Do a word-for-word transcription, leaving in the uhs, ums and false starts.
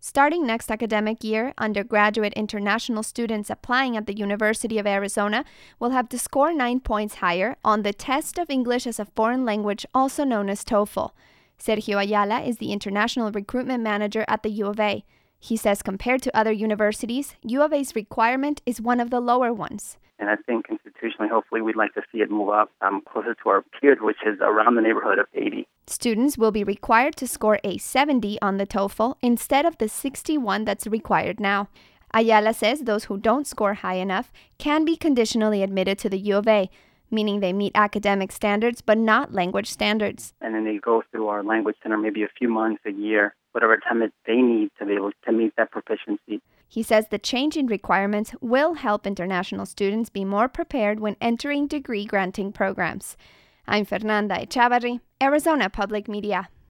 Starting next academic year, undergraduate international students applying at the University of Arizona will have to score nine points higher on the Test of English as a Foreign Language, also known as TOEFL. Sergio Ayala is the International Recruitment Manager at the U of A. He says compared to other universities, U of A's requirement is one of the lower ones. And I think institutionally, hopefully, we'd like to see it move up um, closer to our peers, which is around the neighborhood of eighty. Students will be required to score a seventy on the TOEFL instead of the sixty-one that's required now. Ayala says those who don't score high enough can be conditionally admitted to the U of A, meaning they meet academic standards but not language standards. And then they go through our language center maybe a few months, a year, whatever time it they need to be able to meet that proficiency. He says the change in requirements will help international students be more prepared when entering degree-granting programs. I'm Fernanda Echavarri, Arizona Public Media.